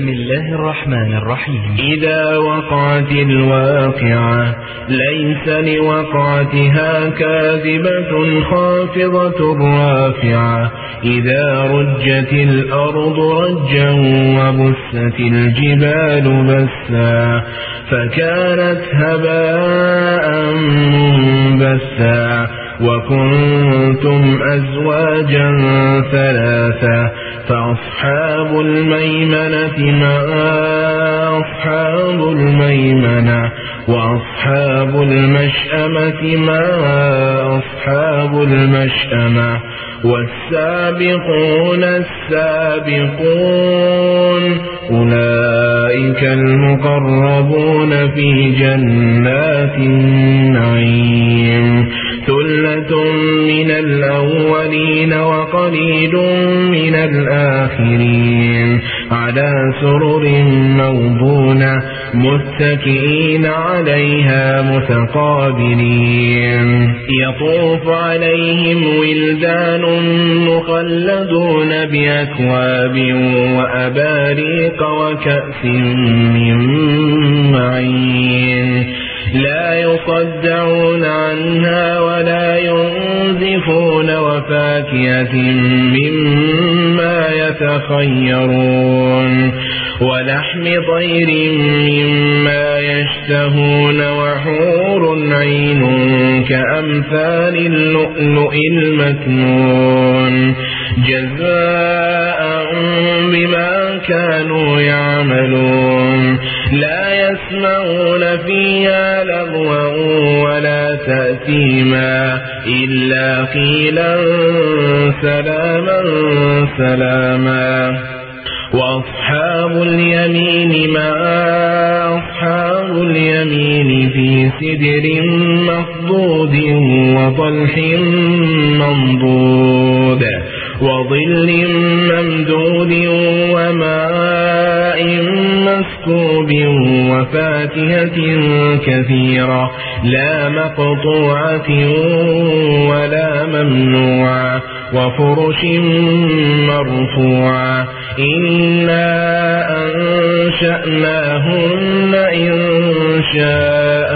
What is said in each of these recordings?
بسم الله الرحمن الرحيم. إذا وقعت الواقعة ليس لوقعتها كاذبة خافضة رافعة إذا رجت الأرض رجا وبست الجبال بسا فكانت هباء منبثا وكنتم أزواجا ثلاثا فأصحاب الميمنة ما أصحاب الميمنة وأصحاب المشأمة ما أصحاب المشأمة والسابقون السابقون أولئك المقربون في جنات النعيم ثلة من الأولين وقليل من الآخرين على سرر موضونة متكئين عليها متقابلين يطوف عليهم ولدان مخلدون بأكواب وأباريق وكأس من معين لا يصدعون عنها ولا ينزفون وفاكهة مما يتخيرون ولحم طير مما يشتهون وحور عين كأمثال اللؤلؤ المكنون جزاء بما كانوا يعملون لا يسمعون فيها لغوا ولا تأثيما إلا قيلا سلاما سلاما وأصحاب اليمين ما أصحاب اليمين في سدر مخضود وطلح منضود وظل ممدود وماء مسكوب وفاكهة كثيرة لا مقطوعة ولا ممنوعة وفرش مرفوعة إنا أنشأناهن إنشاء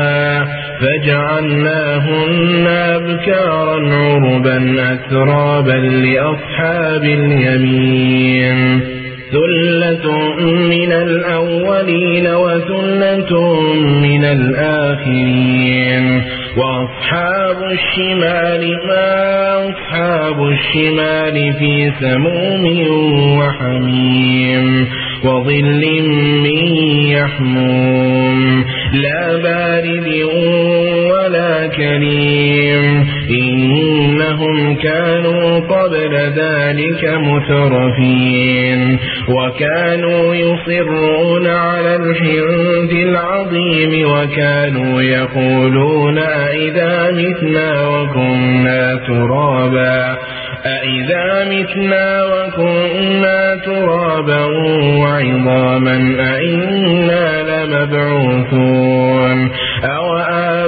فجعلناهن أبكارا عربا أترابا لأصحاب اليمين ثلة من الأولين وثلة من الآخرين وأصحاب الشمال ما أصحاب الشمال في سموم وحميم وظل من يحموم لا بارد ولا كريم إنهم كانوا قبل ذلك مترفين وكانوا يصرون على الحنث العظيم وكانوا يقولون أئذا متنا وكنا ترابا أئذا متنا وكنا ترابا وعظاما أئنا لمبعوثون أو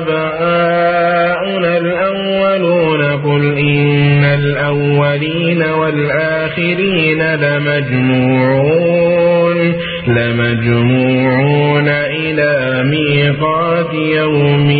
آباؤنا الأولون قل إن الأولين والآخرين لمجموعون إلى ميقات يوم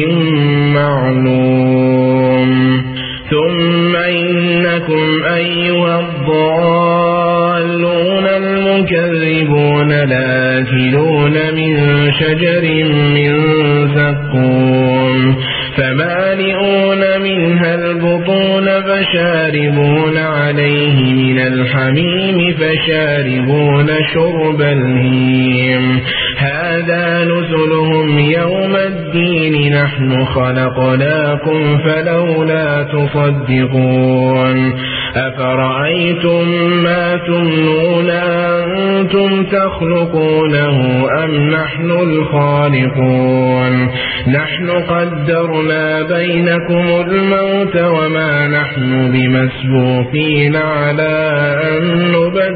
معلوم ثم إنكم أيها الضالون المكذبون لآكلون من شجر من زقوم فمالئون منها البطون فشاربون عليه من الحميم فشاربون شرب الهيم هذا نزلهم يوم الدين نحن خلقناكم فلولا تصدقون أفرأيتم ما تمنون أنتم تخلقونه أم نحن الخالقون نحن قدرنا بينكم الموت وما نحن بمسبوقين على أن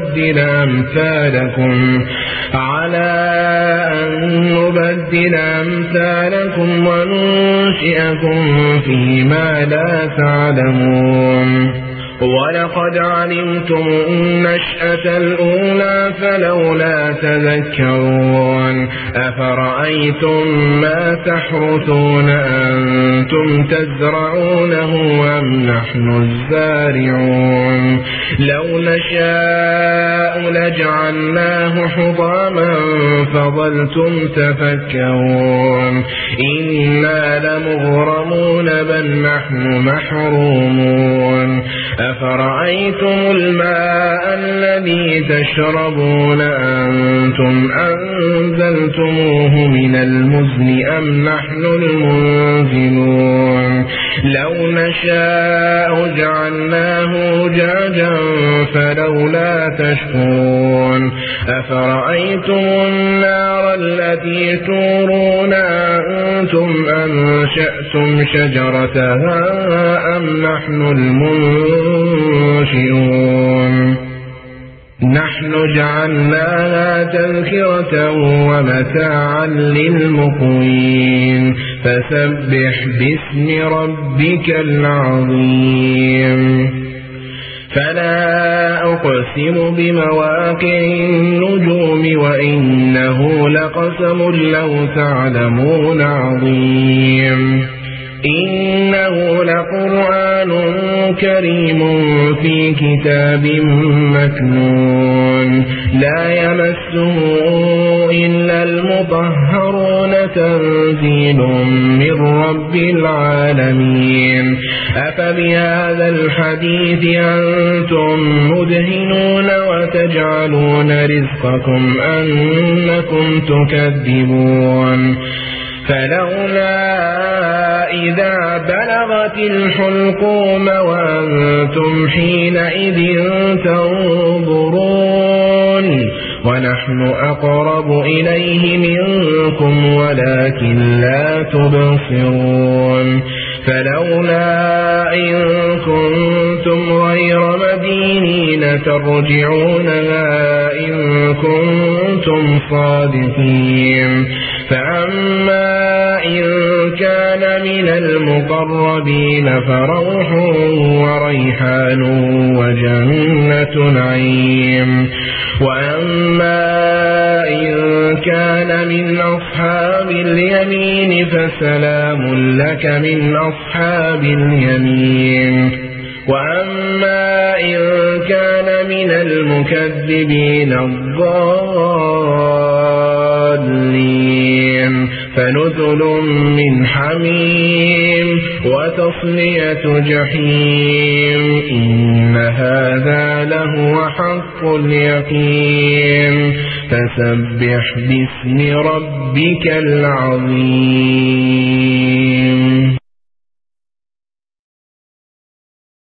نبدل أمثالكم وننشئكم فيما لا تعلمون ولقد علمتم النشأة الأولى فلولا تذكرون أفرأيتم ما تحرثون أنتم تزرعونه أم نحن الزارعون لو نشاء لجعلناه حطاما فظلتم تفكرون إنا لمغرمون بل نحن محرومون أفرأيتم الماء الذي تشربون أنتم أنزلتموه من المزن أم نحن المنزلون لو نشاء جعلناه أجاجا فلولا تشكرون أفرأيتم النار التي تورون أنتم أنشأتم شجرتها أم نحن المنشئون نحن جعلناها تذكرة ومتاعا للمقوين فسبح باسم ربك العظيم فلا أقسم بمواقع النجوم وإنه لقسم لو تعلمون عظيم إنه لقرآن كريم في كتاب مكنون لا يمسه إلا المطهرون تنزيل من رب العالمين أفبهذا الحديث أنتم مدهنون وتجعلون رزقكم أنكم تكذبون فلولا إذا بلغت الحلقوم وأنتم حينئذ تنظرون ونحن أقرب إليه منكم ولكن لا تبصرون فلولا إن كنتم غير مدينين ترجعونها إن كنتم صادقين فأما إن كان من المقربين فروح وريحان وجنة نعيم وأما إن كان من أصحاب اليمين فسلام لك من أصحاب اليمين وأما إن كان من المكذبين الضالين فنزل من حميم وتصلية جحيم إن هذا لهو حق اليقين فسبح باسم ربك العظيم